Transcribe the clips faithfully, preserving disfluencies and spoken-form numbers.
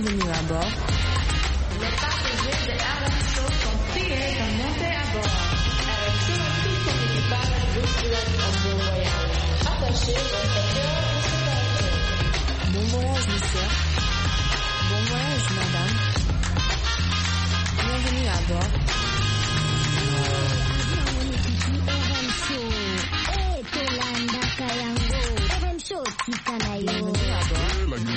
Bienvenue à bord. Les passagers de R M Show sont priés de monter à bord. R M Show et tout son équipage vous souhaitent un bon voyage. Attachez votre cœur et sécurité. Bon voyage, monsieur. Bon voyage, madame. Bienvenue à bord. Bienvenue à bord.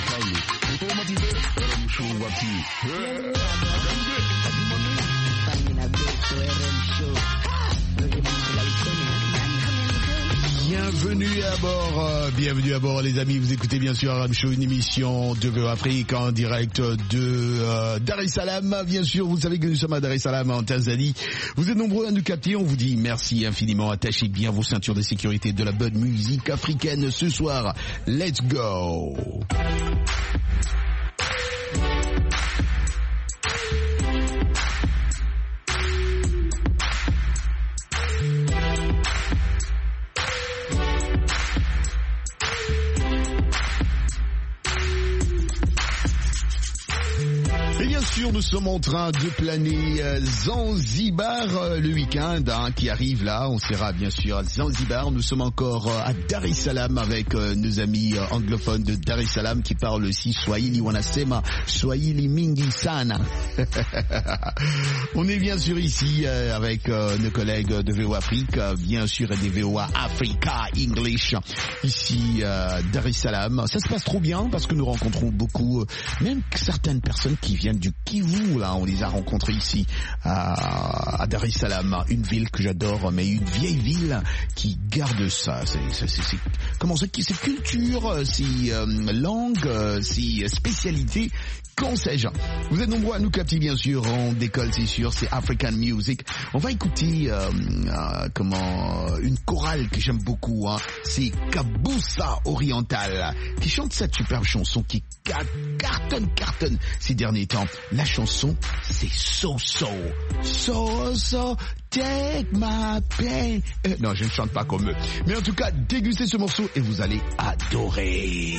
Bienvenue à bord, euh, bienvenue à bord les amis, vous écoutez bien sûr R M Show, une émission de V O Afrique en direct de euh, Dar es Salaam, bien sûr, vous savez que nous sommes à Dar es Salaam en Tanzanie, vous êtes nombreux à nous capter, on vous dit merci infiniment, attachez bien vos ceintures de sécurité de la bonne musique africaine ce soir, let's go. Nous sommes en train de planer euh, Zanzibar euh, le week-end hein, qui arrive là. On sera bien sûr à Zanzibar. Nous sommes encore euh, à Dar es Salaam avec euh, nos amis euh, anglophones de Dar es Salaam qui parlent aussi Swahili wanasema Swahili mingi sana. On est bien sûr ici euh, avec euh, nos collègues de V O Afrique, euh, bien sûr et des V O A Africa English ici euh, Dar es Salaam. Ça se passe trop bien parce que nous rencontrons beaucoup, euh, même certaines personnes qui viennent du Kivu, là, on les a rencontrés ici à, à Dar es Salaam, une ville que j'adore, mais une vieille ville qui garde ça. C'est, c'est, c'est, c'est comment ça, c'est culture, c'est euh, langue, c'est spécialité. Qu'en sais-je? Vous êtes nombreux à nous capter, bien sûr. On décolle, c'est sûr. C'est African Music. On va écouter euh, euh, comment une chorale que j'aime beaucoup. Hein. C'est Kabusa Oriental qui chante cette superbe chanson qui cartonne, cartonne ces derniers temps. La chanson, c'est So So. So So, take my pain. Euh, non, je ne chante pas comme eux. Mais en tout cas, dégustez ce morceau et vous allez adorer.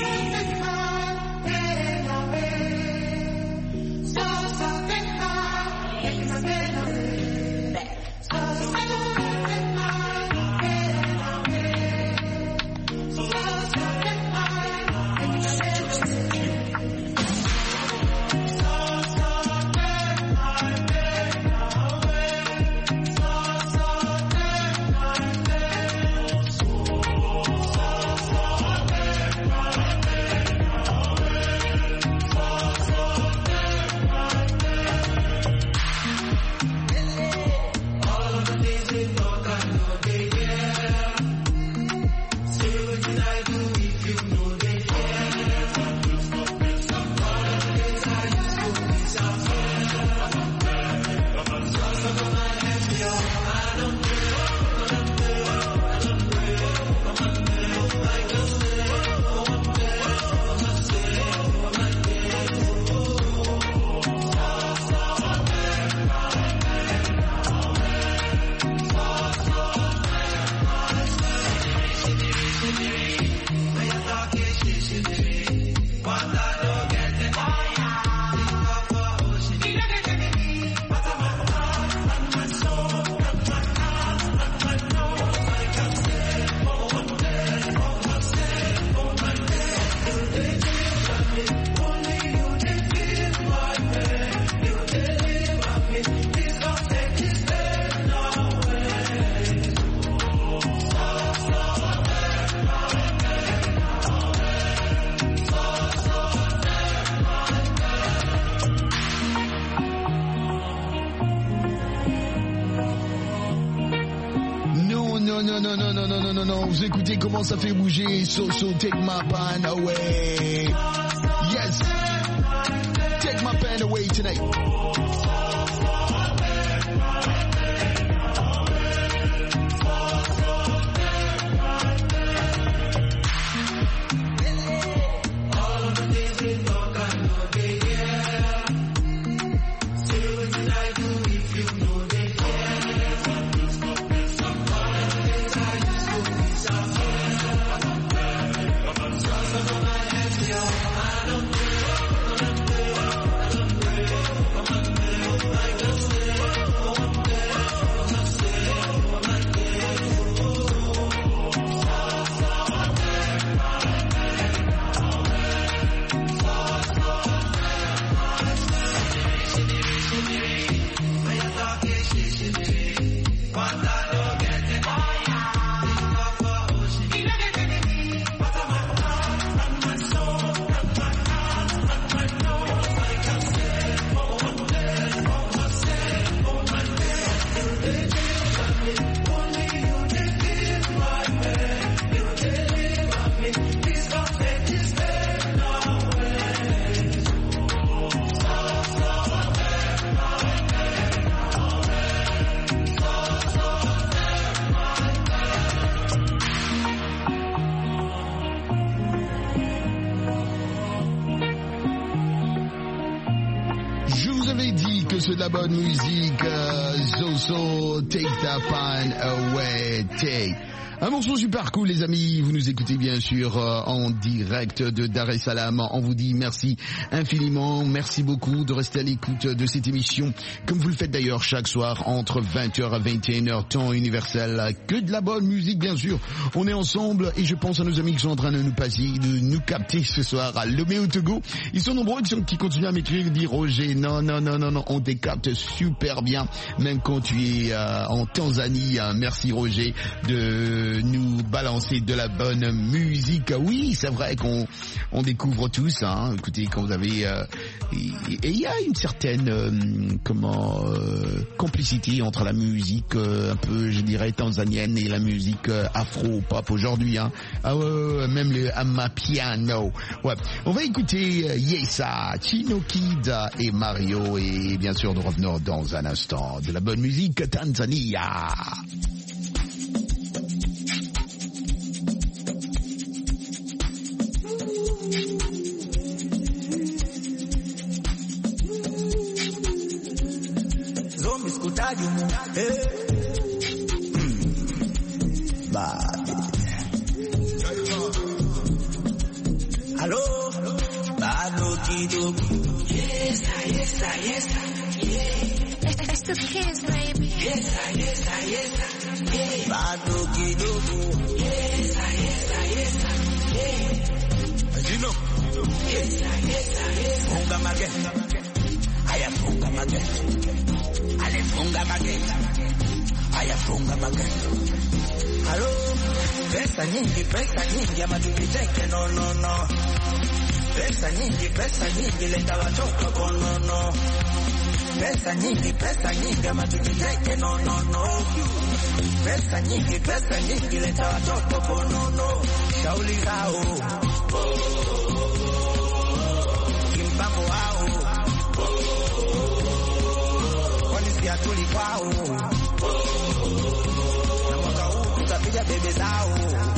Vous écoutez comment ça fait bouger. So so take my pain away. Yes, take my pain away tonight. Je vous avais dit que c'est de la bonne musique. euh, Zoso, take that pan away, take. Un morceau super cool, les amis. Vous nous écoutez bien sûr euh, en direct de Dar es Salaam. On vous dit merci infiniment. Merci beaucoup de rester à l'écoute de cette émission, comme vous le faites d'ailleurs chaque soir entre vingt heures à vingt et une heures, temps universel. Que de la bonne musique, bien sûr. On est ensemble et je pense à nos amis qui sont en train de nous passer, de nous capter ce soir à Lomé au Togo. Ils sont nombreux qui, sont, qui continuent à m'écrire et dire Roger, non, non, non, non, non, on te capte super bien, même quand tu es euh, en Tanzanie. Hein. Merci Roger de nous balancer de la bonne musique. Oui, c'est vrai qu'on on découvre tous. Hein. Écoutez, quand vous avez euh, et il y a une certaine euh, comment euh, complicité entre la musique euh, un peu, je dirais, tanzanienne et la musique euh, afro-pop aujourd'hui. Hein. Ah ouais, ouais, même le amapiano. Ouais. On va écouter euh, Yesa, Chino Kid et Mario et bien sûr nous revenons dans un instant de la bonne musique Tanzania. Hey. Mm. Bad. Hello, bad kido. Yes, yes, yes, yeah. It's the kids, baby. Yes, yes, yes, yeah. Bad kido. Yes, yes, yes, yeah. You know. Yes, yes, yes. Funga magenta. I am funga magenta. Funga magenta, aya funga magenta. Hello, pesa nyingi, pesa nyingi, ama tujiteke, no, no, no. Pesa nyingi, pesa nyingi, leta watoto kwa no, no. Pesa nyingi, pesa nyingi, ama tujiteke, no, no, no. Pesa nyingi, pesa nyingi, leta watoto kwa no, no. Shauli zao, kimpango wao, ya tuli kwao na mwaka huu tutapiga bebe zao.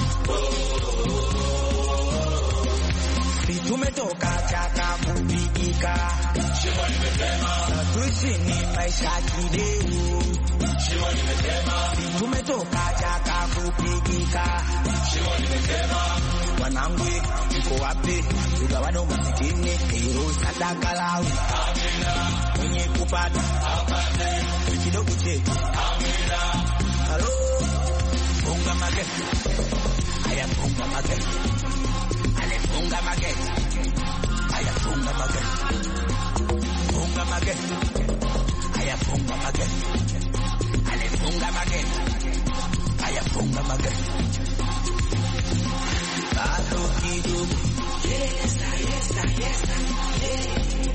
Si tumetoka chaka kupigika, shimo limetema, na tuishi ni maisha kideu. Shimo limetema, si tumetoka chaka kupigika, shimo limetema. Wanangu uko wapi? Tugawane umasikini, hilo sadaka lao. Amina. Mwenye kupata apate kidogo chetu. Amina. Hello, funga mageti. Aya funga mageti. Ale funga mageti. Aya funga mageti. Funga mageti. Aya funga mageti. Ale funga mageti. Aya funga mageti. Bado kidogo. Yes, yes, yes, yes.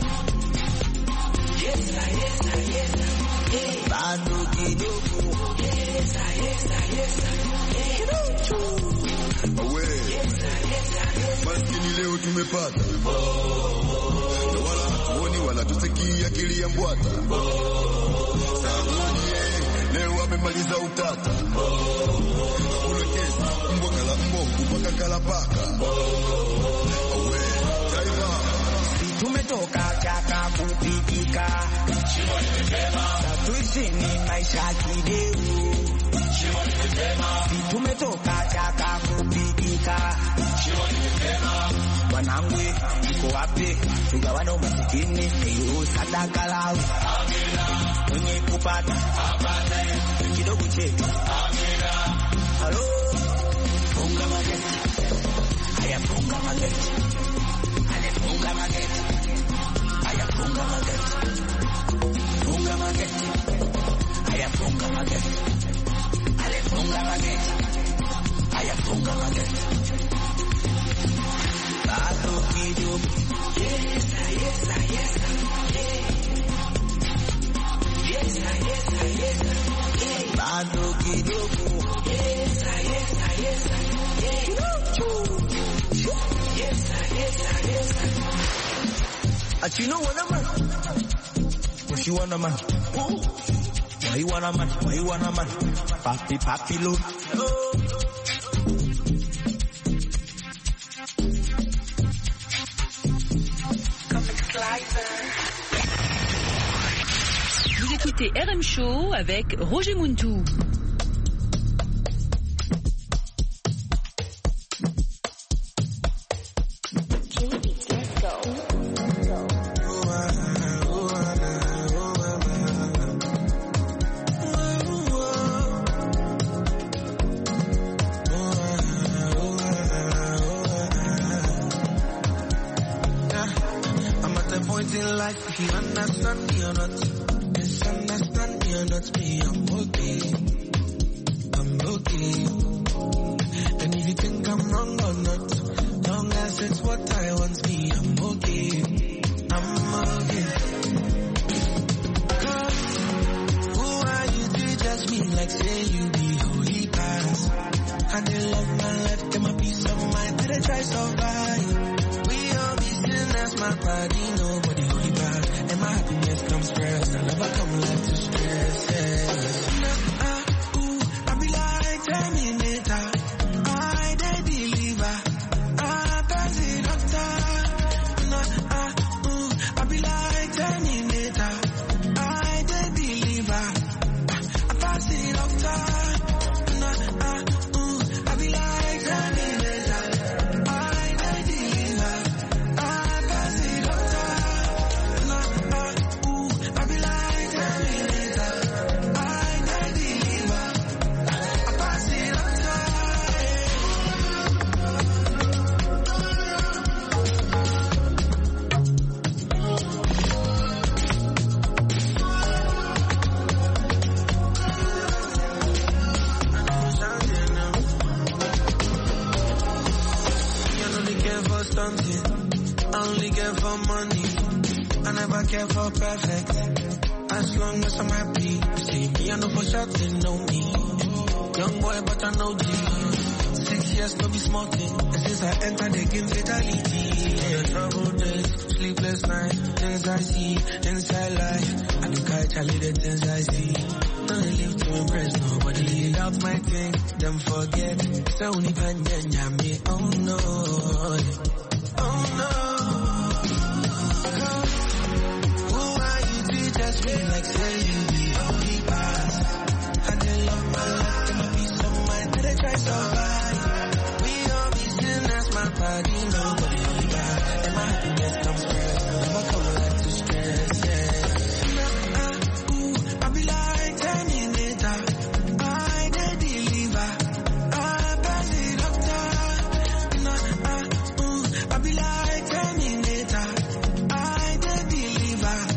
Yes, yes, yes, yes. Bado kidogo. Yes, yes, yes, yes. Awe. Yes, yes, yes. Maskini leo tumepata. Na wala hatuoni wala tusikii akili ya mbwata. Sabuni leo amemaliza utata. Kule kesi mbwa kala mboku mpaka kala paka. Awe. Taifa. Tumetoka chaka kupigika, shimo limetema, tuishi ni maisha kideu. Shimo limetema, tumetoka chaka kupigika, shimo limetema. Wanangu uko wapi? Tugawane umasikini, hiyo sadaka lao. Amina. Mwenye kupata apate kidogo chetu. Amina. Hello, funga mageti. Aya funga mageti. Ale funga mageti. Aya funga mageti. Funga mageti. Aya funga mageti. Ale funga mageti. Aya funga mageti. Bado kidogo. Yes, yes, yes, yeah. Yes, yes, yes, yeah. Bado kidogo. Yes, yes, yes, yeah. Yes, yes, yes. But you know what, man? What you want, man? Ooh. Why you want, man? Why you want, man? Papi, papi, look. Oh. écoutez R M Show avec Roger Muntou. If you understand me or not, misunderstand me or not, me, I'm okay. I'm okay. And if you think I'm wrong or not, long as it's what I want, me, I'm okay. I'm okay. Cause who are you to judge me like say you be holy past? I did love my life, get my peace of mind, did I try survive? We all be sinners, my body, nobody. And my happiness comes first. I never come like to stress. Yeah. Nah, uh, ooh, I be like Terminator. I they deliver. I pass it doctor. Nah, uh, ooh, I be like Terminator. I they deliver. I pass it doctor. Nah, uh, ooh, I be like Terminator. I they deliver. I pass it doctor. For money, I never care for perfect. As long as I'm happy, see me, I know for sure they know me. Young boy, but I know G. Six years, no be small thing. And since I entered the game, fatality. Yeah, trouble days, sleepless nights, things I see inside life. I do catch a little things I see. Don't live to impress nobody. Lead out my thing, them forget. So only pan me, oh no, oh no. Me like say you be only pass. I did love my life, give my peace of mind, did I try survive? We all be sinners, my body, nobody only bad. And my happiness comes first, never come like to stress, yeah. Nah, uh, ooh, I be like Terminator. I they deliver. I pass it doctor. Nah, uh, ooh, I be like Terminator. I they deliver.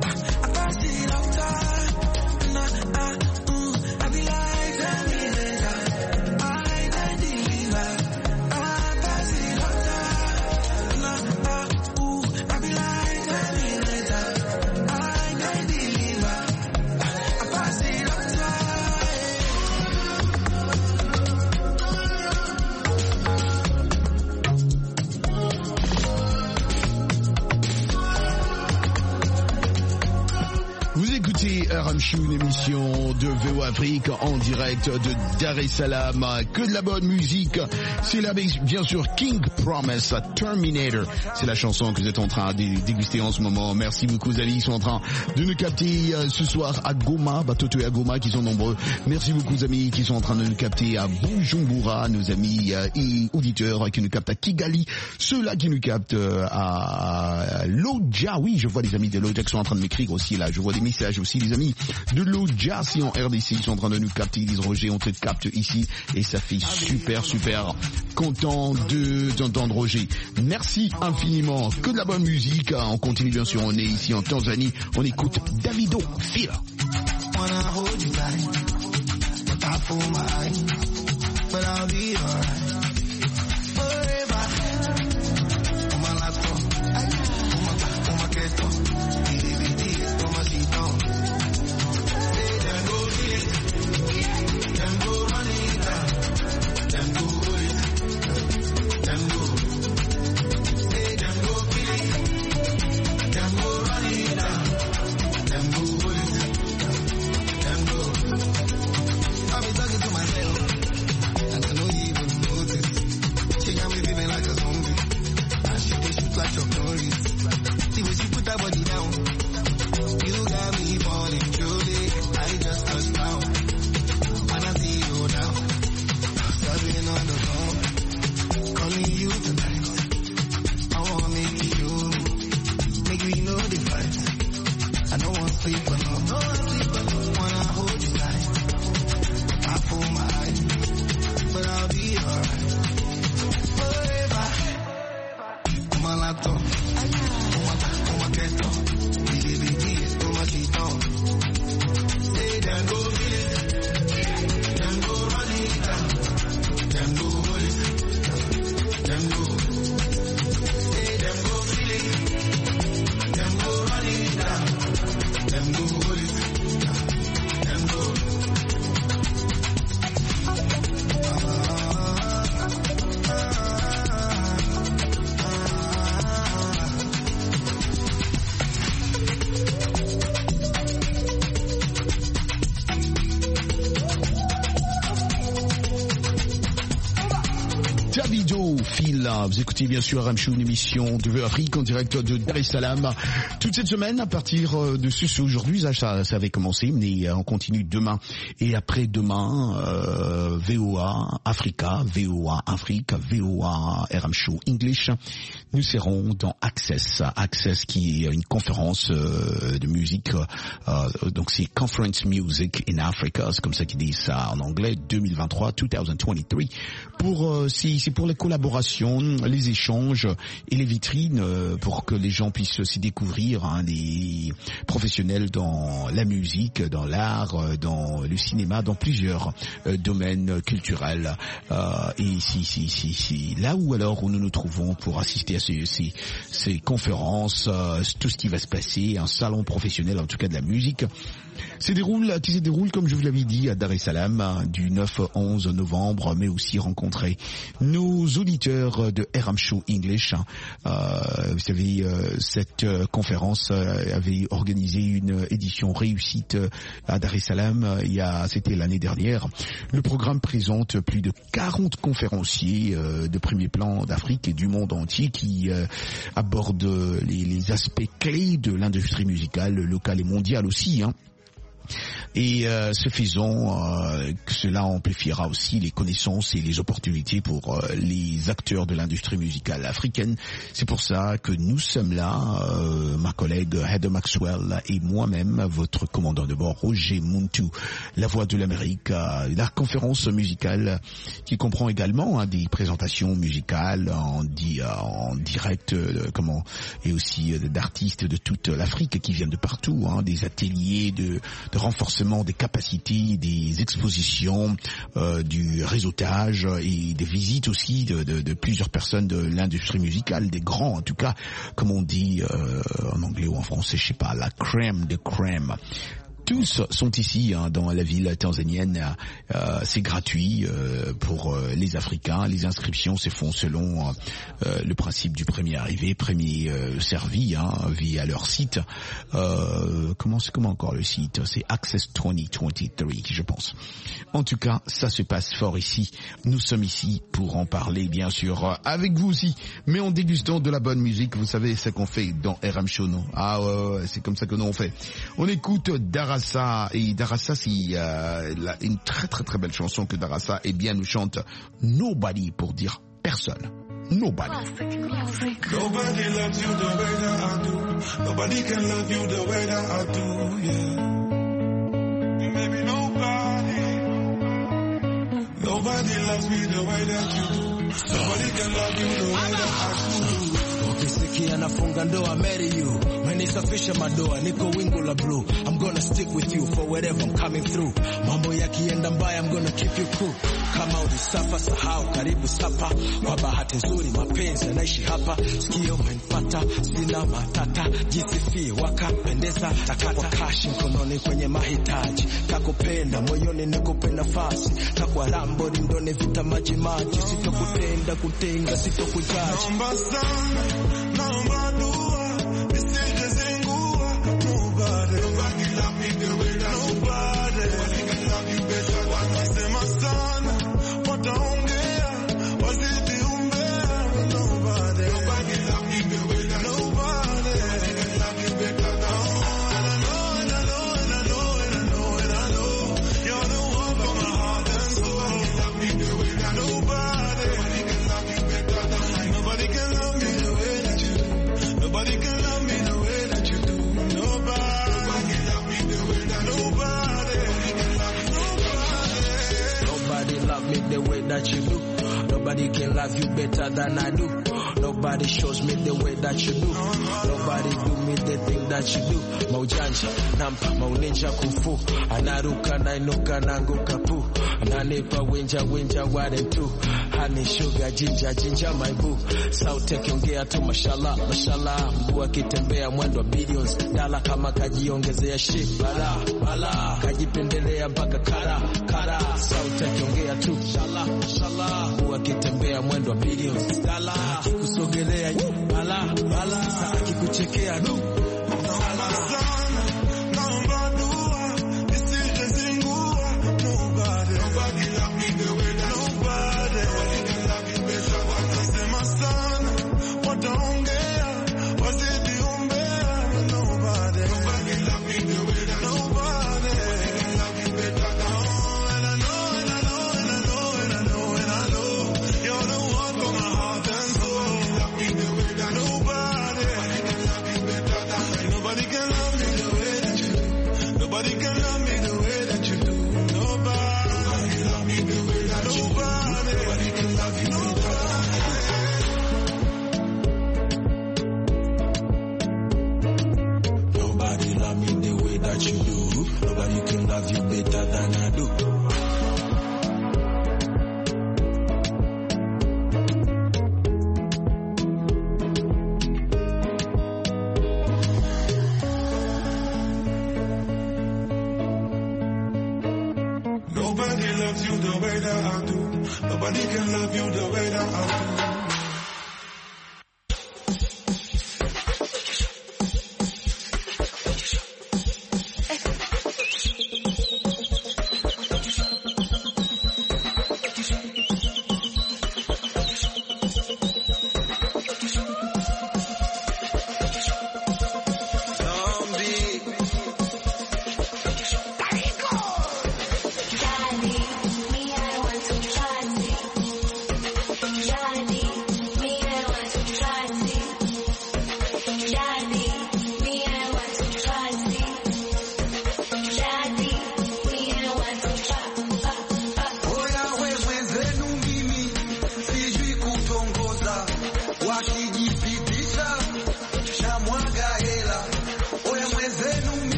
R M Show, une émission de V O Afrique en direct de Dar es Salaam. Que de la bonne musique. C'est là, bien sûr, King Promise, Terminator. C'est la chanson que vous êtes en train de déguster en ce moment. Merci beaucoup, les amis. Ils sont en train de nous capter euh, ce soir à Goma, Batoto et à Goma, qui sont nombreux. Merci beaucoup, les amis, qui sont en train de nous capter à Bujumbura, nos amis euh, et auditeurs qui nous captent à Kigali, ceux-là qui nous captent euh, à Lodja. Oui, je vois les amis de Lodja qui sont en train de m'écrire aussi là. Je vois des messages aussi, les amis de Lodja, si en R D C, ils sont en train de nous capter. Ils disent Roger, on te capte ici et ça fait super, super content de d'entendre Roger. Merci infiniment. Que de la bonne musique. On continue bien sûr. On est ici en Tanzanie. On écoute Davido. Feel. I've been talking to myself, and I know you even know sleep alone. No, I sleep alone when I hold you tight. I pull my eyes, but I'll be alright. Forever. Como lato, como como queso, bidi bidi, como chito. Say them go feel it, them go run it down, them go hold it, them go. Say them go feel it, them go run it down, them go hold it, them go. Davido, Phil, vous écoutez bien sûr R M Show, une émission de Afrique en direct de Dar es Salaam. Toute cette semaine, à partir de ce, aujourd'hui, ça, ça avait commencé, mais on continue demain et après-demain, euh, V O A Africa, V O A Afrique, V O A R M Show English. Nous serons dans Access, Access qui est une conférence euh, de musique, euh, donc c'est Conference Music in Africa, c'est comme ça qu'ils disent ça en anglais, deux mille vingt-trois, deux mille vingt-trois. Pour euh, c'est, c'est pour les collaborations, les échanges et les vitrines euh, pour que les gens puissent s'y découvrir, hein, les professionnels dans la musique, dans l'art, euh, dans le cinéma, dans plusieurs euh, domaines culturels. Euh, et si, si, si, si, là où alors où nous nous trouvons pour assister à ces, ces, ces conférences, euh, tout ce qui va se passer, un salon professionnel en tout cas de la musique. Se déroule, qui se déroule, comme je vous l'avais dit, à Dar es Salaam, du neuf au onze novembre, mais aussi rencontrer nos auditeurs de R M Show English. Euh, vous savez, euh, cette euh, conférence euh, avait organisé une édition réussite à Dar es Salaam, euh, il y a, c'était l'année dernière. Le programme présente plus de quarante conférenciers euh, de premier plan d'Afrique et du monde entier qui euh, abordent les, les aspects clés de l'industrie musicale locale et mondiale aussi, hein. Et euh, ce faisant, euh, que cela amplifiera aussi les connaissances et les opportunités pour euh, les acteurs de l'industrie musicale africaine. C'est pour ça que nous sommes là, euh, ma collègue Heather Maxwell et moi-même, votre commandant de bord Roger Muntu, la voix de l'Amérique, euh, la conférence musicale qui comprend également, hein, des présentations musicales en, di, en direct, euh, comment, et aussi euh, d'artistes de toute l'Afrique qui viennent de partout, hein, des ateliers de, de renforcement des capacités, des expositions, euh, du réseautage et des visites aussi de, de, de plusieurs personnes de l'industrie musicale, des grands en tout cas, comme on dit euh, en anglais ou en français, je sais pas, la crème de crème. Tous sont ici, hein, dans la ville tanzanienne. Euh, c'est gratuit euh, pour euh, les Africains. Les inscriptions se font selon euh, le principe du premier arrivé, premier euh, servi, hein, via leur site. Euh, comment c'est comment encore le site? C'est Access deux mille vingt-trois, je pense. En tout cas, ça se passe fort ici. Nous sommes ici pour en parler, bien sûr, avec vous aussi, mais en dégustant de la bonne musique. Vous savez ce qu'on fait dans R M Show, non? Ah ouais, ouais, c'est comme ça que nous on fait. On écoute Darassa. Et Darassa, c'est euh, la, une très très très belle chanson que Darassa eh bien nous chante Nobody, pour dire personne. Nobody. Nobody loves you the way that I do. Nobody can love you the way that I do, yeah. Maybe nobody. Nobody loves me the way that you do. Nobody can love you the way that I do. Ukisikia nafunga ndoa, marry you. Menisafisha madoa, niko wingu la blue. I'm gonna stick with you for wherever I'm coming through. Mambo yakienda mbaya, I'm gonna keep you cool. Kama ulisafa sahau, karibu sapa. Kwa bahati nzuri mapenzi yanaishi hapa. Sikio umenipata, sina matata. Jisifie wakapendeza, takwa cash mkononi kwenye mahitaji. Takupenda moyoni nikupe nafasi. Takwa rambo rindoni vita maji maji. Sitokutenda kutenga, sitokujaji. Naomba sana, naomba dua. Nisije zingua. Nobody, nobody love me the way that nobody. Nobody can love you better. Wanasema sana, wataongea, wazidi umbea. Nobody, nobody love me the way that nobody. Nobody can love you better. And I know, and I know, and I know, and I know, and I know. You're the one for my heart and soul. Nobody love me the way that nobody. Nobody can love you better. Nobody can love me the way that you do. Nobody can love me the way that you do. Nobody. Nobody that you do. Nobody can love you better than I do. Nobody shows me the way that you do. Nobody do me the thing that you do. Maujanja, nampa, mauninja kufu. Anaruka, nainuka, nanguka pu. Ananipa winja, winja, wade tu. Honey, sugar, ginger, ginger, my boo. Sauti kiongea tu, mashallah, mashallah. Mguu akitembea mwendo billions. Dala kama kajiongezea shit. Bala, bala. Kajipendelea mpaka kara, kara. Sauti kiongea tu, mashallah, mashallah. Mguu akitembea mwendo billions. Dala, kikusogelea, bala, bala. Sasa akikuchekea, du.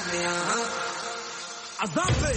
me, uh-huh. Azampe.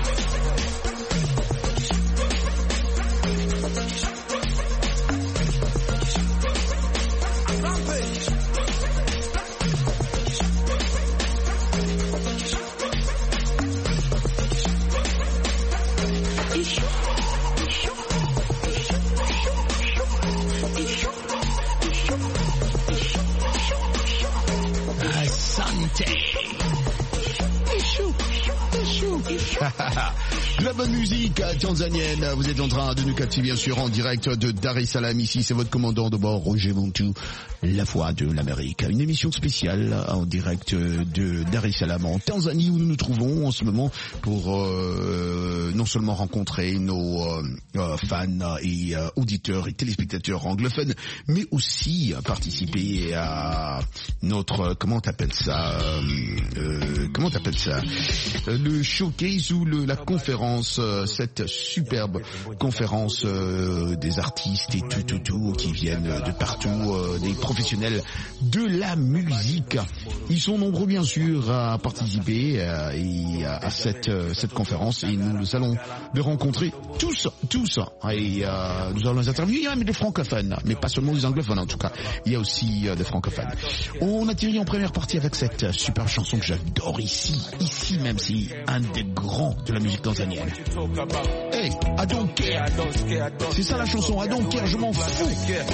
La bonne musique tanzanienne, vous êtes en train de nous capter bien sûr en direct de Dar es Salaam. Ici c'est votre commandant de bord Roger Muntu, la voix de l'Amérique. Une émission spéciale en direct de Dar es Salaam en Tanzanie où nous nous trouvons en ce moment pour euh, non seulement rencontrer nos euh, fans et euh, auditeurs et téléspectateurs anglophones, mais aussi participer à notre, comment t'appelles ça, euh, comment t'appelles ça, le showcase ou le, la conférence, euh, cette superbe conférence euh, des artistes et tout tout tout qui viennent de partout, euh, des professionnels de la musique. Ils sont nombreux bien sûr à participer euh, et à, à cette euh, cette conférence et nous allons les rencontrer tous tous et euh, nous allons les interviewer. Il y a même des francophones, mais pas seulement des anglophones en tout cas. Il y a aussi euh, des francophones. On atterrit en première partie avec cette super chanson que j'adore ici, ici même si un des grands de la musique tanzanienne. Hey, I don't care. C'est ça la chanson, I don't care, je m'en fous.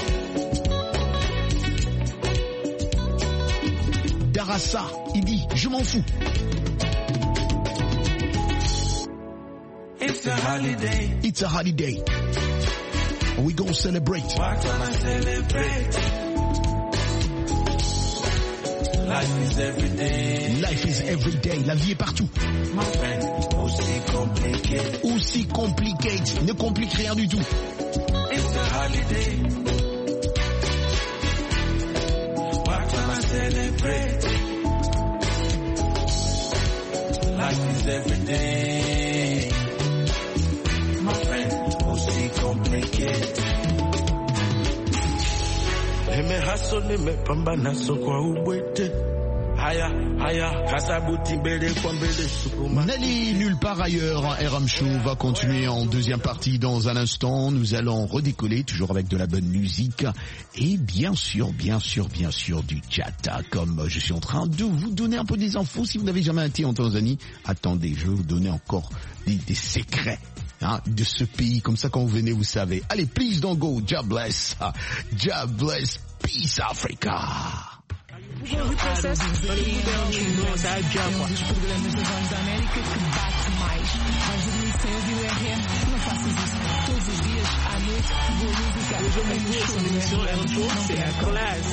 Darassa, il dit, je m'en fous. It's a holiday. It's a holiday. We gon' celebrate. Why can't I celebrate? Life is every day. Life is every day. La vie est partout. My friend, aussi compliqué. Aussi compliqué. Ne complique rien du tout. It's a holiday. Why can't I celebrate? Life is every day. My friend, aussi compliqué. Nimehaso nimepambana so kwa ubwete. Haya haya kasabuti mbele kwa mbele sukuma. N'allez nulle part ailleurs, R M Show va continuer en deuxième partie dans un instant. Nous allons redécoller toujours avec de la bonne musique et bien sûr, bien sûr, bien sûr du chat. Comme je suis en train de vous donner un peu des infos, si vous n'avez jamais été en Tanzanie, attendez, je vais vous donner encore des, des secrets. Hein, de ce pays, comme ça quand vous venez vous savez. Allez, please don't go, God bless, God bless, peace Africa. Um dos programas da Voz da América que bate mais. Vais dormir sem ouvir o R M? Não faças isso. Todos os dias, à noite, boa música. Hoje eu me vejo na emissão é um show, c'est a classe.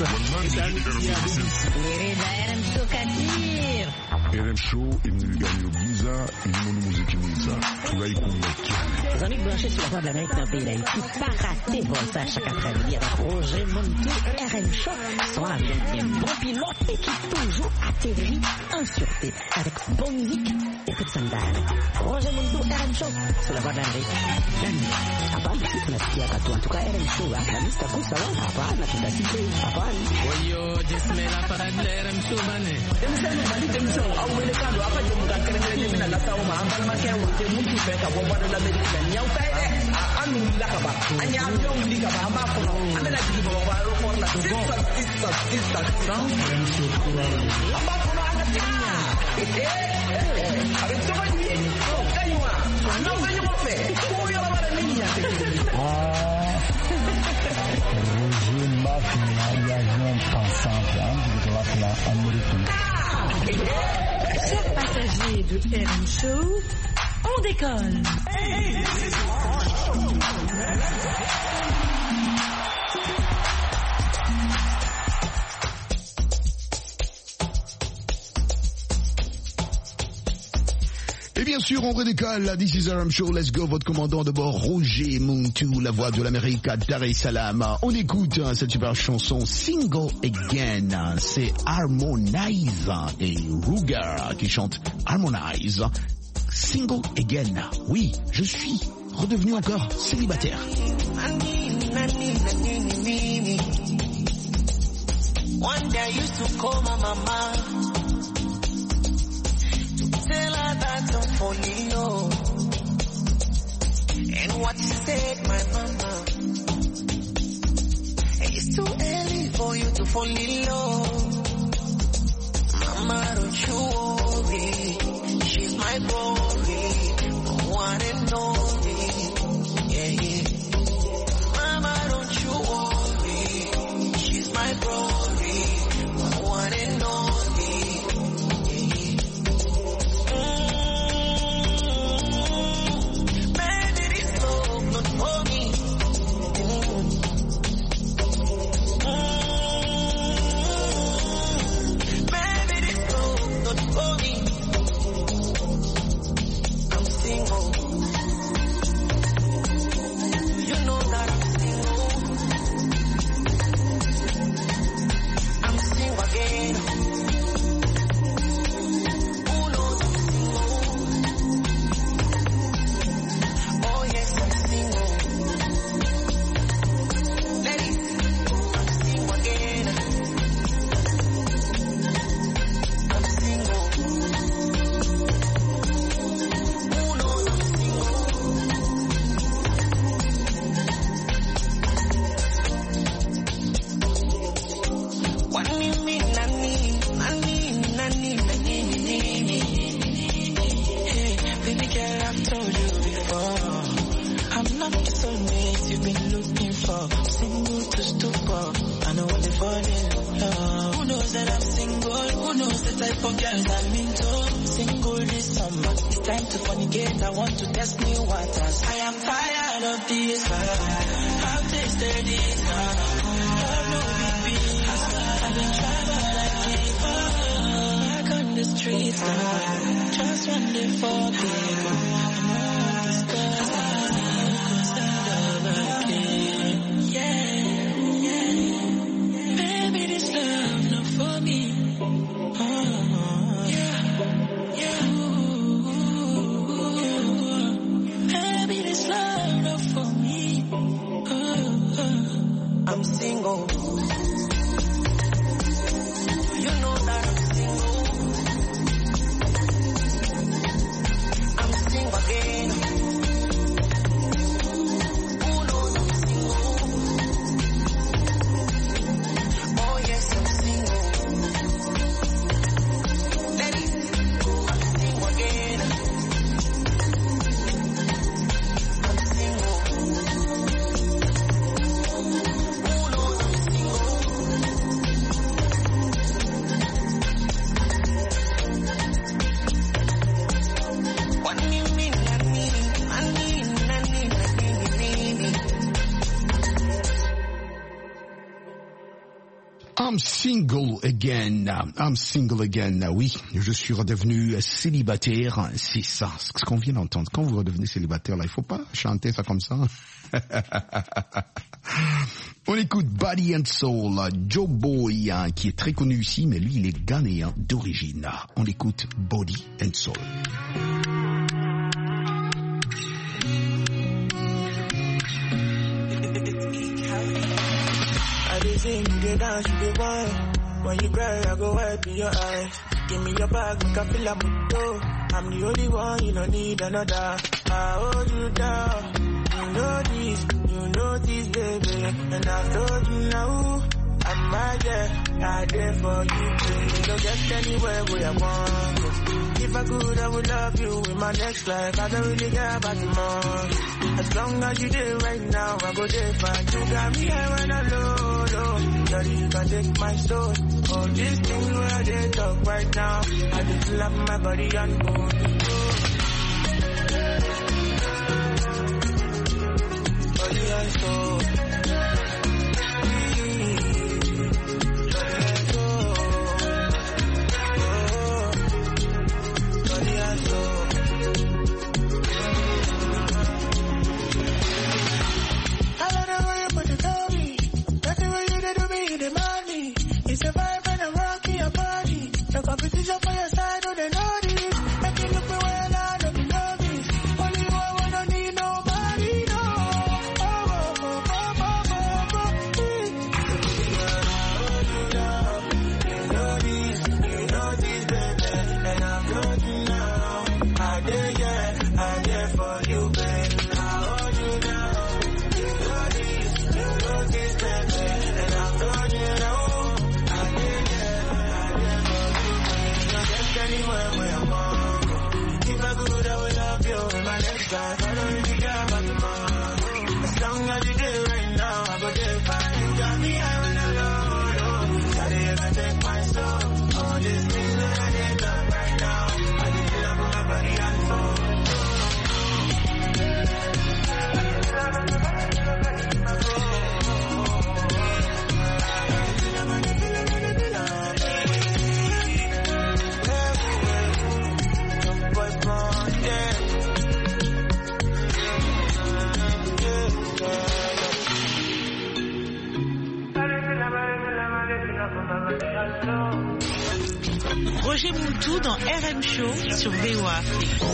R M Show Katir. R M Show imniliganyo giza ilimono muziki mwiza tunaikumbakia. Les amis branchés sur la Voix de l'Amérique dans le pays d'Haïti, pas rater Voltaire chaque après-midi avec Roger Muntu, R M Show, sont avec un bon pilote et qui toujours atterrit en sûreté avec bonne musique et peu de sandales. Roger Muntu, R M Show, sur la Voix de l'Amérique. Hapana, sisi tunasikia katu. En tout cas, R M Show, la lista kusa wa hapana, tutasikia hapana. Oyo, jismela para R M Show bane. Emsema bali temso au melekano apa jemuka kerengere mina la tawo ma ambal ma kewo te mutu fe ka bomba de l'Amérique nyau tay de anu la ka ba anya avion li ka ba ma ko amela di bo ba ro for la sista sista sista amba ko ana tinya avec to ba ni kanywa no ba ni mo fe ko yo ba de ni ya te ah Roger Mac voyagement ensemble hein de la américaine. Chers passagers de R M Show, on décolle. Et bien sûr, on redécolle. This is R M Show. Let's go. Votre commandant de bord, Roger Muntu, la voix de l'Amérique à Dar es Salaam. On écoute hein, cette super chanson Single Again. C'est Harmonize et Ruger qui chante Harmonize. Single Again. Oui, je suis redevenu encore célibataire. One day I used to call my mama. fall in love. And what you said, my mama, it's too early for you to fall in love. Mama, don't you worry, she's my glory, one and only, yeah, yeah. Mama, don't you worry, she's my glory, one and only, yeah, yeah. Mm-hmm. Baby, this love not for me. Mm-hmm. For me, I'm single. You know that I'm single. I'm single again. Who knows I'm single? Oh yes, I'm single. Ladies, I'm single again. I'm single. I want to test new waters. I am tired of this. I've tasted this. I've no big peace. I've been trying but I give up. Back on the streets now. Just one day for people. Yeah, yeah. Baby, this love not for me. Oh, yeah, yeah. I'm single. You know that I'm single. I'm single again. Who knows I'm single? Oh yes, I'm single. Ladies, I'm single again. I'm single. I'm single again. I'm single again. Oui, je suis redevenu célibataire. C'est ça, ce qu'on vient d'entendre. Quand vous redevenez célibataire, là, il faut pas chanter ça comme ça. On écoute Body and Soul, Joe Boy, hein, qui est très connu ici, mais lui, il est ghanéen d'origine. On écoute Body and Soul. They sing, you get dance, you get wine. When you cry, I go wipe in your eyes. Give me your bag, make I feel a mood. I'm the only one, you don't need another. I hold you down. You know this, you know this, baby. And I've told you now, I'm right there, right there for you, baby. Don't get anywhere where I want to. If I could, I would love you in my next life. I don't really care about tomorrow. As long as you there right now, I go there fine. You got me here when I'm low, low. Daddy, you can take my soul. All these things where they talk right now. I just love my body and body. Body and soul. It's a vibe and a rock in your body. No competition for your side, oh, they know this. Making you soul. All this things that I need up right now. I need to love my body and soul. Roger Moultou dans R M Show sur V O A Afrique.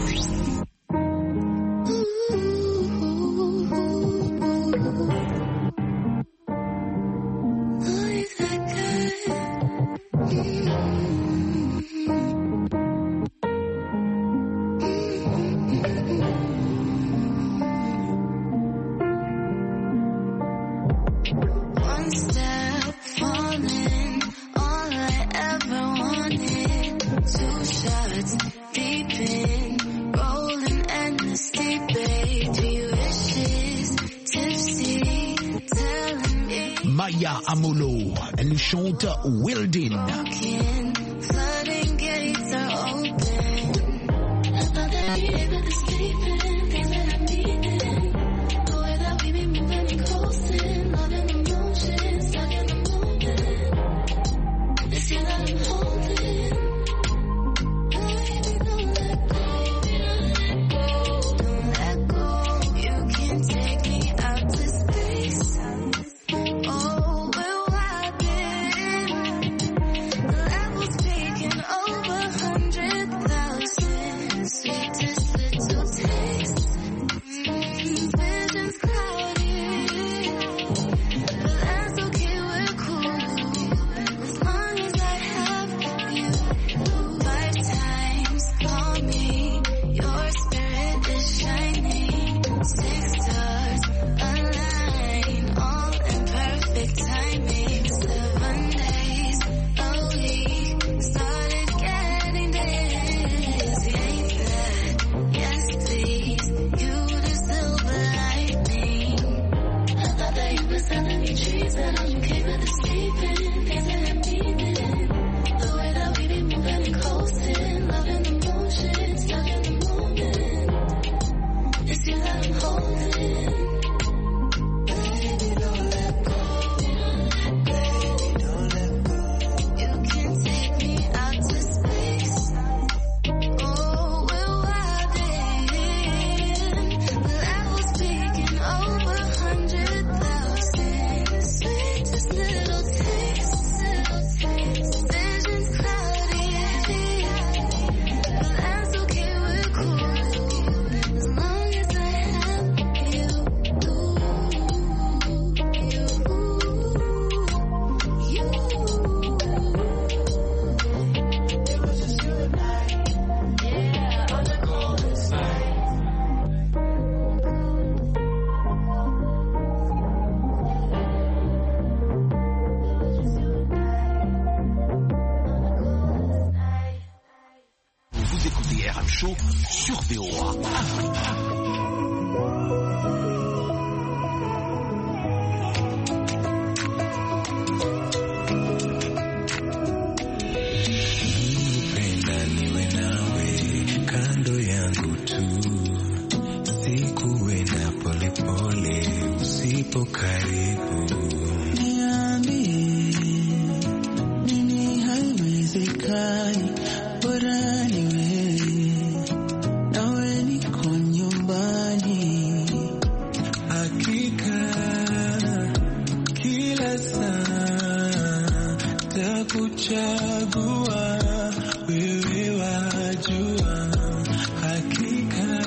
Maya Amolo, elle chante Wildin. Sur V O A. Nipenda niwe nawe kando yangu tu, sikuwe na polepole usipo karibu. Niambie nini haiwezekani, bora niwe kuchagua wewe wajua, hakika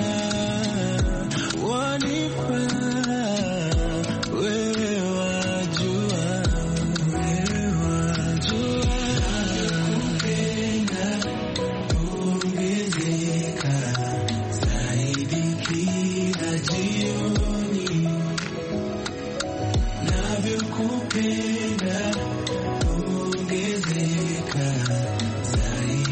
wanifaa wewe wajua, wewe wajua kupenda ongezeka zaidi kila jioni, navyokupenda ongezeka zaidi.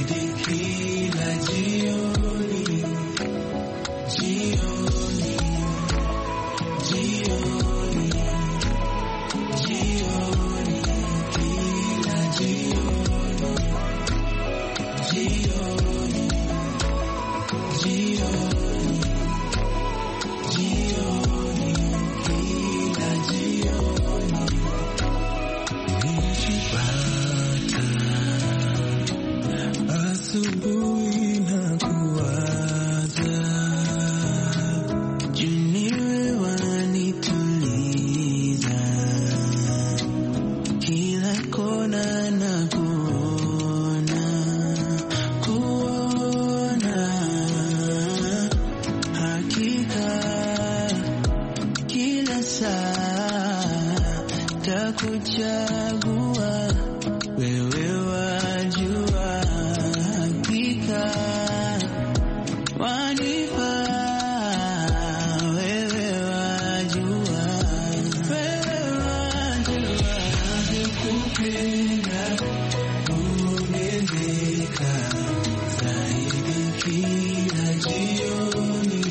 asubuhi na kuwaza, juniwe wanituliza, kila kona na kuona, kuona, hakika kila saa takuchagua wewe, wajua hakika wanifaa, wewe wajua, wewe wajua nakupenda kuongezeka zaidi kila jioni,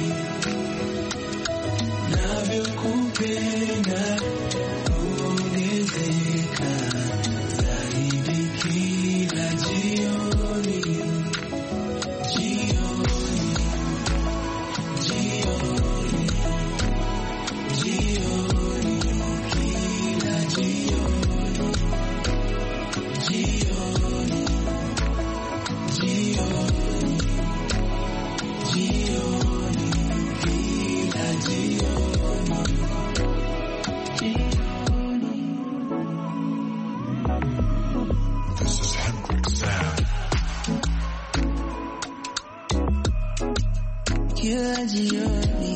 navyokupenda kuongezeka zaidi kila jioni, jioni, jioni, jioni, kila jioni, jioni, jioni, jioni, kila jioni, jioni. This is Hendrix Sound. Kila jioni,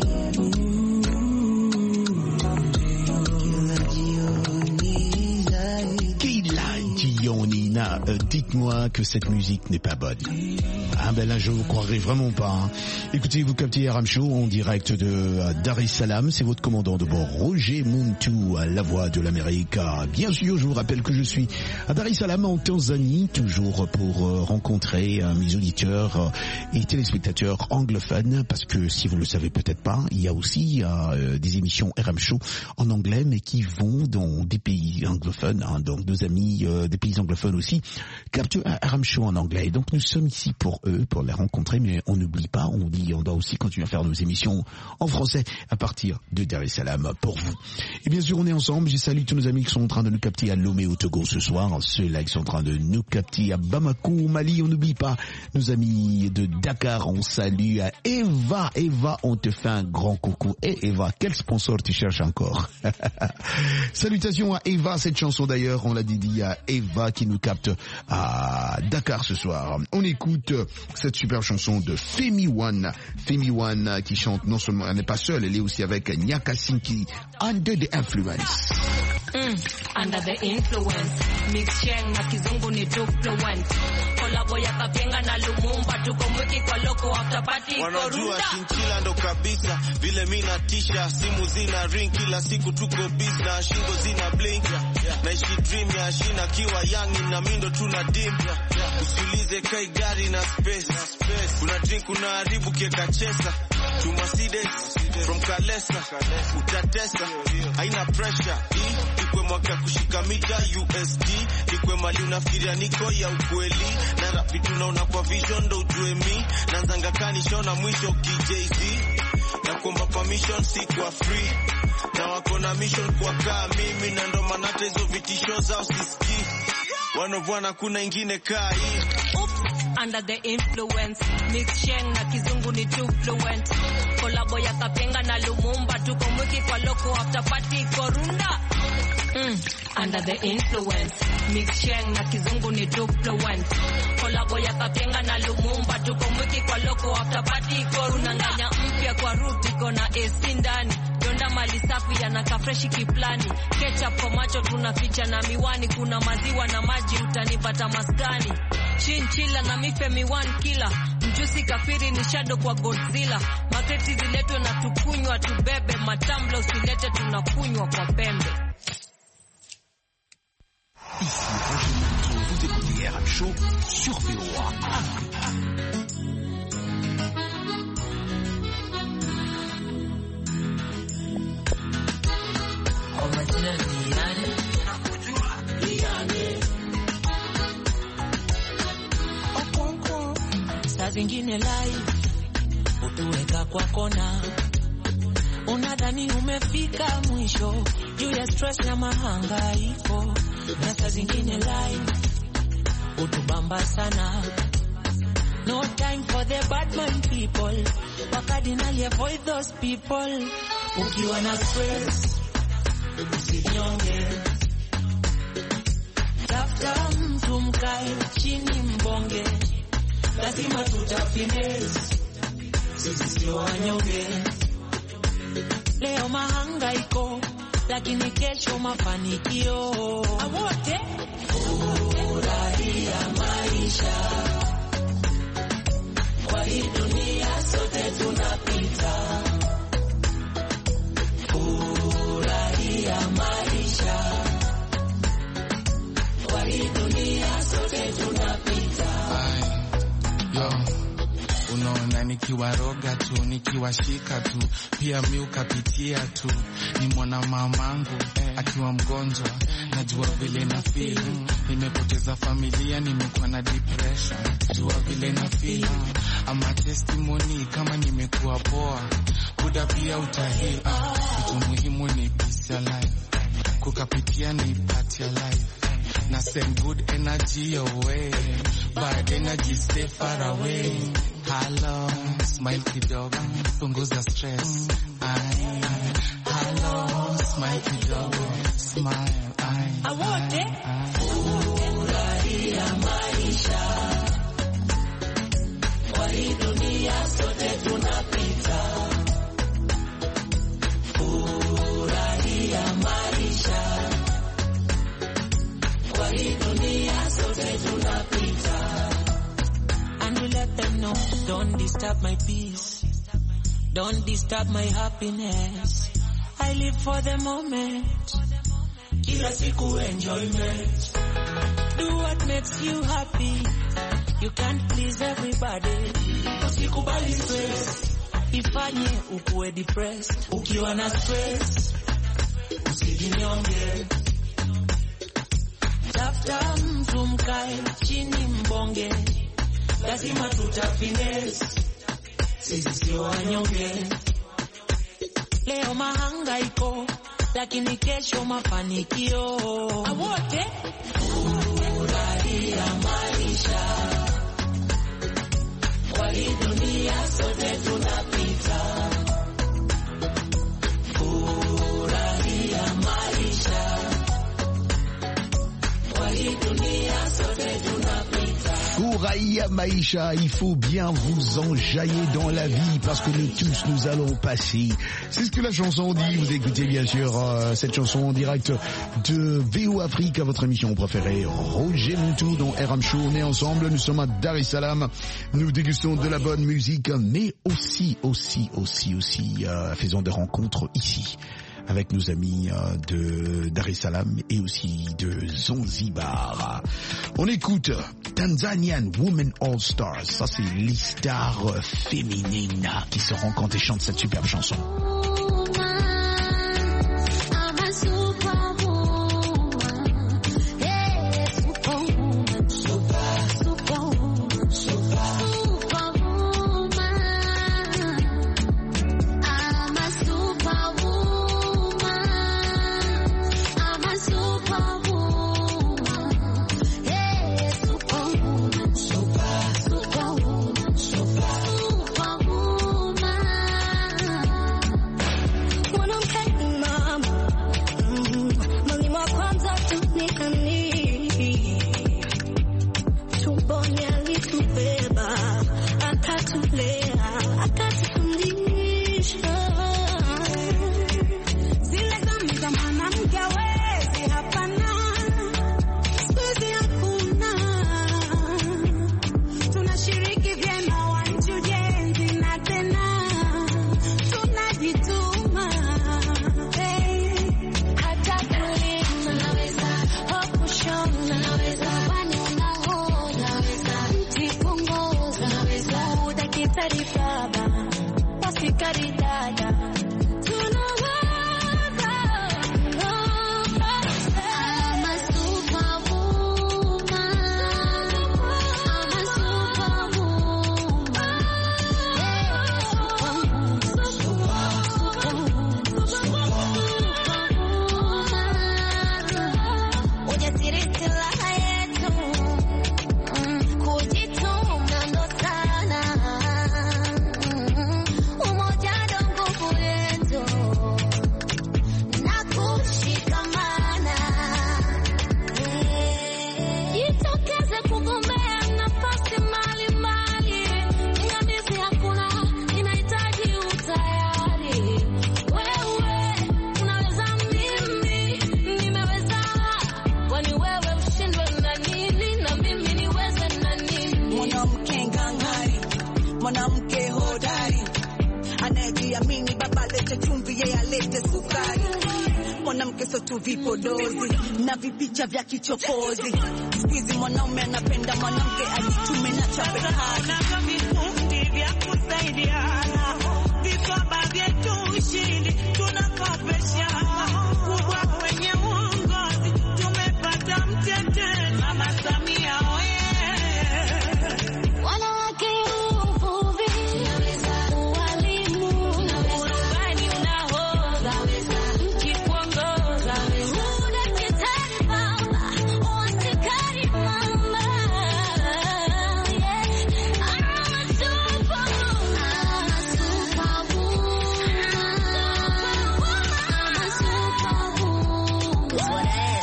kila jioni zaidi. Kila jioni, na euh, dites-moi que cette musique n'est pas bonne. Ah ben là je vous croirais vraiment pas. Hein. Écoutez, vous captez R M Show en direct de euh, Dar es Salaam, c'est votre commandant de bord Roger Muntu, à la voix de l'Amérique. Bien sûr, je vous rappelle que je suis à Dar es Salaam en Tanzanie, toujours pour euh, rencontrer euh, mes auditeurs euh, et téléspectateurs anglophones, parce que si vous le savez peut-être pas, il y a aussi euh, des émissions R M Show en anglais, mais qui vont dans des pays anglophones, hein, donc nos amis euh, des pays anglophones aussi captent un R M Show en anglais. Donc nous sommes ici pour eux, pour les rencontrer, mais on n'oublie pas, on dit, on doit aussi continuer à faire nos émissions en français à partir de Dar es Salaam pour vous. Et bien sûr, on est ensemble. Je salue tous nos amis qui sont en train de nous capter à Lomé au Togo ce soir, ceux-là qui sont en train de nous capter à Bamako au Mali. On n'oublie pas nos amis de Dakar. On salue à Eva. Eva, on te fait un grand coucou. Et Eva, quel sponsor tu cherches encore? Salutations à Eva. Cette chanson d'ailleurs, on l'a dédiée à Eva qui nous capte à Dakar ce soir. On écoute cette super chanson de Femi One. Femi One qui chante, non seulement, elle n'est pas seule, elle est aussi avec Nyaka Sinki, Under the Influence. Mm, under the influence, mix cheng na kizungu ni fluent. Kolabo ya Kapenga na Lumumba, tuko mwiki kwa loko after party korunda. Wanajua chinchila ndo kabisa, vile mina tisha, simu zina ring, kila siku tuko busy na shingo zina blink. Naishi dream ya shina kiwa young na mindo tuna dim. Usiulize kai gari na space, kuna drink kuna haribu kieka chesa. To Mercedes, from Kalesa, utatesa, haina pressure. Ikwe mwaka kushika mita U S D, ikwe mali unafikiria niko ya ukweli. Na rap vitu naona kwa vision ndo ujue mi. Na nzanga kanisho na mwisho K J Z. Na kuomba permission si kwa free. Na wako na mission kwa kaa mimi. Na ndo manata hizo vitisho zao sisiki. Wanobwana kuna ingine kaa hii. Under the influence, mix sheng na kizungu ni too fluent. Kolabo ya Kapenga na Lumumba, tuko mwiki kwa loko after party korunda. Mm, under the influence, mix sheng na kizungu ni too fluent. Kolabo ya Kapenga na Lumumba, tuko mwiki kwa loko after party korunda. Nganya mpya kwa root iko na A C ndani. Donda mali safi yanaka freshi kiplani. Ketchup kwa macho tunaficha na miwani. Kuna maziwa na maji utanipata maskani. Chinchila na mife miwan kila. Mjusi kafiri ni shadow kwa Godzilla. Makreti ziletwe na tukunywa tubebe. Matambla usilete tunakunywa kwa pembe. Ici Roger Muntu, vous écoutez R M Show sur V O A. Zingine live utuweka kwa kona, unadhani umefika mwisho juu ya stress na mahangaiko. Na saa zingine live utubamba sana, No time for the bad man people. Wakadinali avoid those people. Ukiwa na stress, usinyonge. Tafuta mtu mkae chini mbonge. Lazima tutafines, sisi sio wanyonge. Leo mahangaiko, lakini kesho mafanikio. Awote furahia maisha, kwa hii dunia sote tunapita. Furahia maisha, kwa hii dunia sote tunapita. Yo, unaona nikiwaroga tu, nikiwashika tu, pia mi ukapitia tu. Ni mwana mamangu akiwa mgonjwa, najua vile na feel. Nimepoteza familia, nimekuwa na depression, jua vile na feel. Ama testimony kama nimekuwa poa, kuda pia utahii. Kitu muhimu ni peace ya life, kukapitia ni part ya life. Na send good energy away, bad energy stay far away. Hello, smile kidogo, punguza stress. Ay, hello, smile kidogo, smile. Ay, awote furahia maisha, kwa hii dunia sote tunapita. Furahia maisha, kwa hii dunia sote tunapita. And we let them know, don't disturb my peace, don't disturb my happiness. I live for the moment, kila siku enjoyment. Do what makes you happy, you can't please everybody. Usikubali stress, ifanye ukuwe depressed. Ukiwa na stress, usijinyonge. Tafuta mtu mkae chini mbonge. Lazima tutafines, sisi sio wanyonge. Leo mahangaiko, lakini kesho mafanikio. Awote furahia maisha, kwa hii dunia sote tunapita. Furahia maisha, kwa hii dunia sote tunapita. Furahia maisha, il faut bien vous enjailler dans la vie parce que nous tous nous allons passer. C'est ce que la chanson dit. Vous écoutez bien sûr euh, cette chanson en direct de V O Afrique, votre émission préférée, Roger Montou dans R M Show. On est ensemble, nous sommes à Dar es Salaam. Nous dégustons de la bonne musique, mais aussi, aussi, aussi, aussi, euh, faisons des rencontres ici avec nos amis euh, de Dar es Salaam et aussi de Zanzibar. On écoute Tanzanian Women All Stars. Ça, c'est les stars féminines qui se rencontrent et chantent cette superbe chanson. Kujituma ndo mwanamke hodari anayejiamini, baba lete chumvi, yeye alete sukari. Mwanamke sio tu vipodozi na vipicha vya kichokozi. Siku hizi mwanaume anapenda mwanamke ajitume na chape kazi. Na vikundi vya kusaidiana, vikoba vyetu ushindi tunakopeshana. Kubwa kwenye uongozi tumepata mtetezi Mama Samia oye. Wanawake uvuvi, ualimu, urubani unahodha, mkikuongoza, udaktari mama, uaskari mama. Yeah, I'm a superwoman, I'm a superwoman, I'm a superwoman. That's what I am.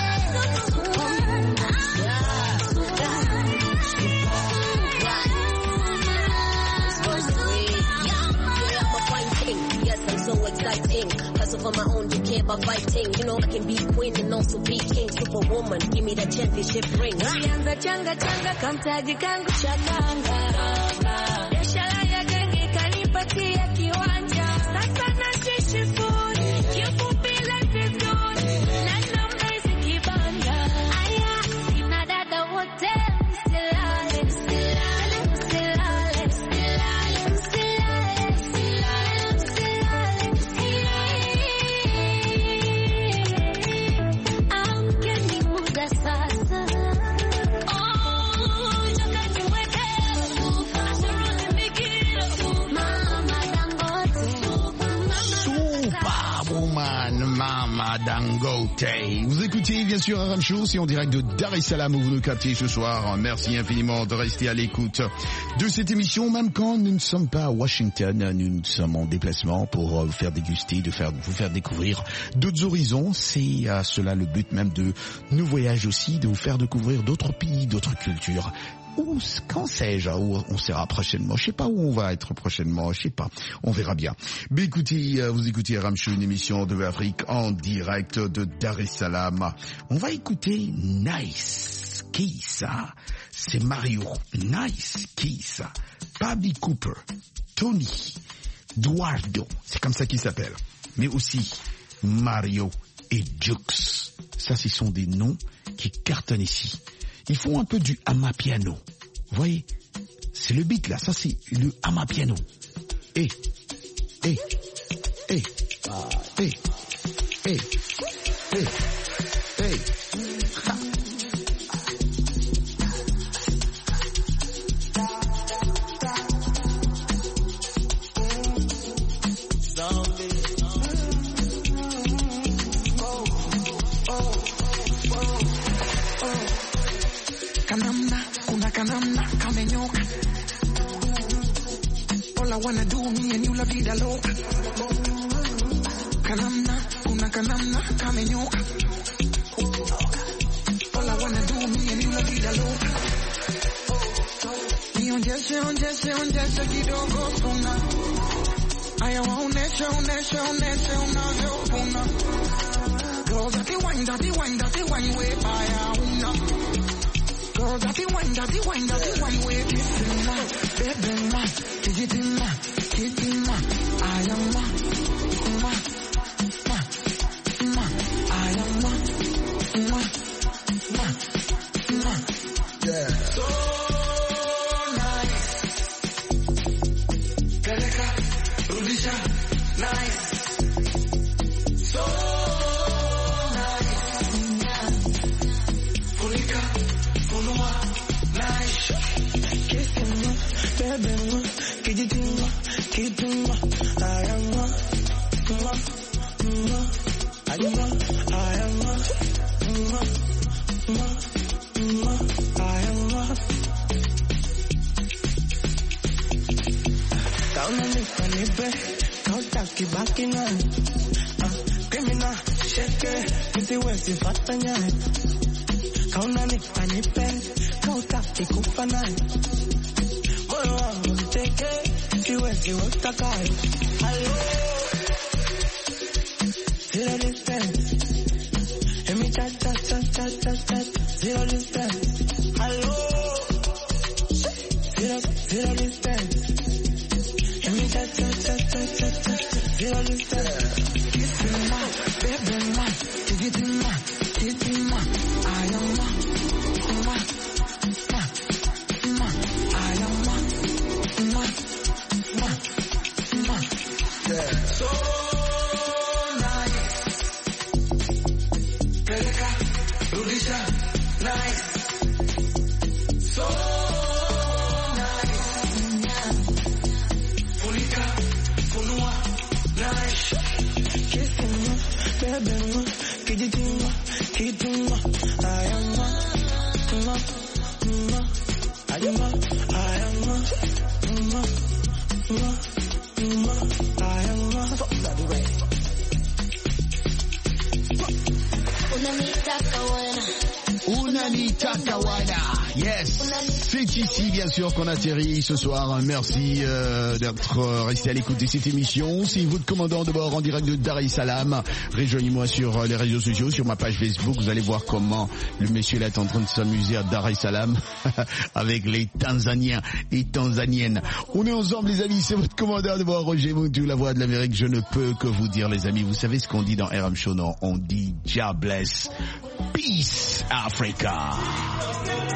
Yes, I'm so exciting. Hustle for my own, you can't by fighting. You know I can be queen and also be king. Superwoman, give me that championship ring. Ulianza changa changa kamtaji kangu chakanga. Biashara ya genge kanipatia kiwanja. Sasa naishi full, kifupi life is good. Na nomezi kibanda. Aya, kina dada wote msilale, msilale, msilale, msilale, msilale, msilale, msilale. Amkeni muda sasa. Oh, joka niweke Mama Dangote. Superwoman, Mama Dangote. Vous écoutez bien sûr R M Show, c'est en direct de Dar es Salaam où vous nous captez ce soir. Merci infiniment de rester à l'écoute de cette émission, même quand nous ne sommes pas à Washington, nous sommes en déplacement pour vous faire déguster, de faire, vous faire découvrir d'autres horizons. C'est à cela le but même de nos voyages aussi, de vous faire découvrir d'autres pays, d'autres cultures. Où, quand sais-je, où on sera prochainement. Je sais pas où on va être prochainement, je sais pas. On verra bien. Mais écoutez, vous écoutez R M Show, une émission de l'Afrique en direct de Dar es Salaam. On va écouter Nice Kissa. C'est Mario. Nice Kissa. Bobby Cooper. Tony. Eduardo. C'est comme ça qu'il s'appelle. Mais aussi Mario et Jux. Ça, ce sont des noms qui cartonnent ici. Ils font un peu du amapiano. Vous voyez? C'est le beat là, ça c'est le amapiano. Eh, eh, eh, eh, eh, eh, eh. Ha. Kanamna, kuna kanamna, kamenyoka. All I wanna do, me and you la vida loca. Kanamna, kuna kanamna, kamenyoka. All I wanna do, me and you la vida loca. Nionjeshe, onjeshe, onjeshe kidogo suna. Aya waoneshe, oneshe, oneshe unavyopuna. Girls, that the wine, that the wine, that the wine, way aya una. Girl, that the wine, that the wine, that the wine, way kissing ma, baby ma, kissing ma, kissing ma, I am ma, ma, ma, ma, I am ma, ma, ma, ma, yeah. So nice, Peleka, Rudisha, nice, so nice, Funika. Kauna nipa nipe, kautaki kufa naye. Moyo wangu niteke, siwezi utakayo. Hello, zero distance. Emi cha cha cha cha cha cha, zero distance. Hello, zero zero distance. Qu'on atterrit ce soir. Merci euh, d'être euh, resté à l'écoute de cette émission. C'est votre commandant de bord en direct de Dar es Salaam. Rejoignez-moi sur euh, les réseaux sociaux, sur ma page Facebook. Vous allez voir comment le monsieur là est en train de s'amuser à Dar es Salaam avec les Tanzaniens et Tanzaniennes. On est ensemble les amis, c'est votre commandant de bord Roger Muntu, la voix de l'Amérique. Je ne peux que vous dire les amis, vous savez ce qu'on dit dans R M Show, non? On dit Jah bless, peace Africa.